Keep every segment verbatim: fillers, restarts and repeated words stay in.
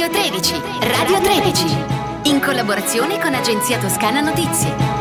Radio tredici, Radio tredici, in collaborazione con Agenzia Toscana Notizie.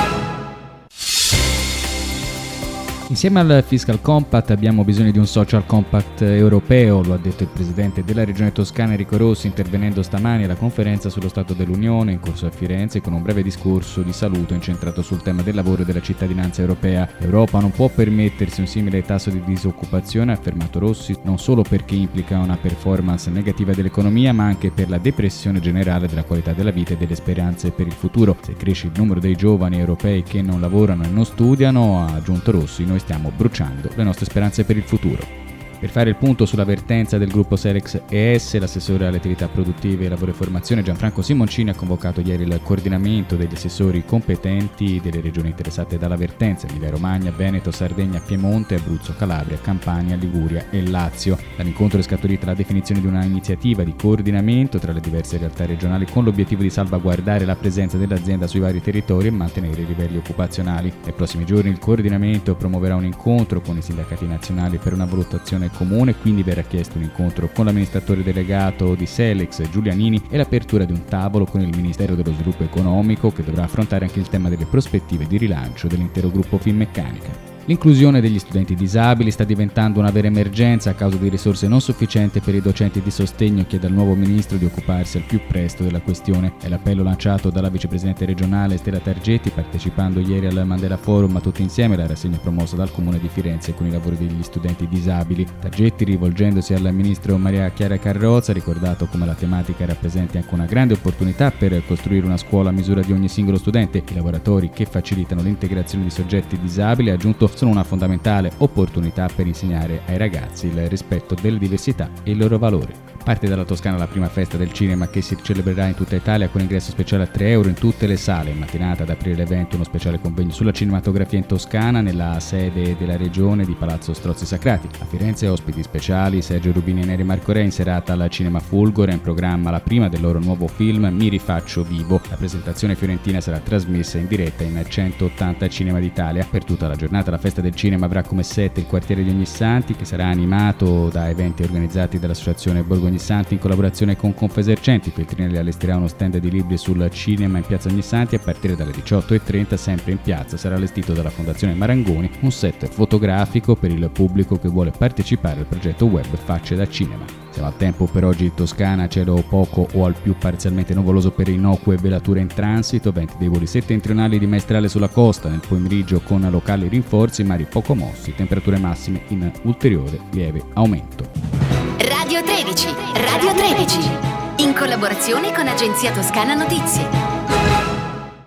Insieme al Fiscal Compact abbiamo bisogno di un Social Compact europeo, lo ha detto il presidente della regione toscana Enrico Rossi intervenendo stamani alla conferenza sullo Stato dell'Unione in corso a Firenze con un breve discorso di saluto incentrato sul tema del lavoro e della cittadinanza europea. L'Europa non può permettersi un simile tasso di disoccupazione, ha affermato Rossi, non solo perché implica una performance negativa dell'economia ma anche per la depressione generale della qualità della vita e delle speranze per il futuro. Se cresce il numero dei giovani europei che non lavorano e non studiano, ha aggiunto Rossi, noi stiamo bruciando le nostre speranze per il futuro. Per fare il punto sulla vertenza del gruppo Selex E S, l'assessore alle attività produttive, lavoro e formazione Gianfranco Simoncini ha convocato ieri il coordinamento degli assessori competenti delle regioni interessate dalla vertenza, Emilia Romagna, Veneto, Sardegna, Piemonte, Abruzzo, Calabria, Campania, Liguria e Lazio. Dall'incontro è scaturita la definizione di una iniziativa di coordinamento tra le diverse realtà regionali con l'obiettivo di salvaguardare la presenza dell'azienda sui vari territori e mantenere i livelli occupazionali. Nei prossimi giorni il coordinamento promuoverà un incontro con i sindacati nazionali per una valutazione comune, quindi verrà chiesto un incontro con l'amministratore delegato di Selex Giulianini e l'apertura di un tavolo con il Ministero dello Sviluppo Economico che dovrà affrontare anche il tema delle prospettive di rilancio dell'intero gruppo Finmeccanica. L'inclusione degli studenti disabili sta diventando una vera emergenza a causa di risorse non sufficienti per i docenti di sostegno, chiede al nuovo ministro di occuparsi al più presto della questione. È l'appello lanciato dalla vicepresidente regionale Stella Targetti partecipando ieri al Mandela Forum, ma tutti insieme la rassegna promossa dal Comune di Firenze con i lavori degli studenti disabili. Targetti, rivolgendosi al ministro Maria Chiara Carrozza, ha ricordato come la tematica rappresenti anche una grande opportunità per costruire una scuola a misura di ogni singolo studente. I lavoratori che facilitano l'integrazione di soggetti disabili, ha aggiunto, sono una fondamentale opportunità per insegnare ai ragazzi il rispetto delle diversità e i loro valori. Parte dalla Toscana la prima festa del cinema che si celebrerà in tutta Italia con ingresso speciale a tre euro in tutte le sale. In mattinata ad aprire l'evento uno speciale convegno sulla cinematografia in Toscana nella sede della regione di Palazzo Strozzi Sacrati. A Firenze ospiti speciali Sergio Rubini e Neri Marco Re in serata al Cinema Fulgore, in programma la prima del loro nuovo film Mi rifaccio vivo. La presentazione fiorentina sarà trasmessa in diretta in centottanta cinema d'Italia. Per tutta la giornata la festa del cinema avrà come set il quartiere di Ognissanti che sarà animato da eventi organizzati dall'associazione Borgo Ognissanti in collaborazione con Confesercenti. Feltrinelli allestirà uno stand di libri sul cinema in piazza Ognissanti a partire dalle diciotto e trenta. Sempre in piazza sarà allestito dalla Fondazione Marangoni un set fotografico per il pubblico che vuole partecipare al progetto web Facce da Cinema. Siamo al tempo per oggi in Toscana, cielo poco o al più parzialmente nuvoloso per innocue velature in transito, venti deboli settentrionali di maestrale sulla costa, nel pomeriggio con locali rinforzi, mari poco mossi, temperature massime in ulteriore lieve aumento. Radio tredici, Radio tredici, in collaborazione con Agenzia Toscana Notizie.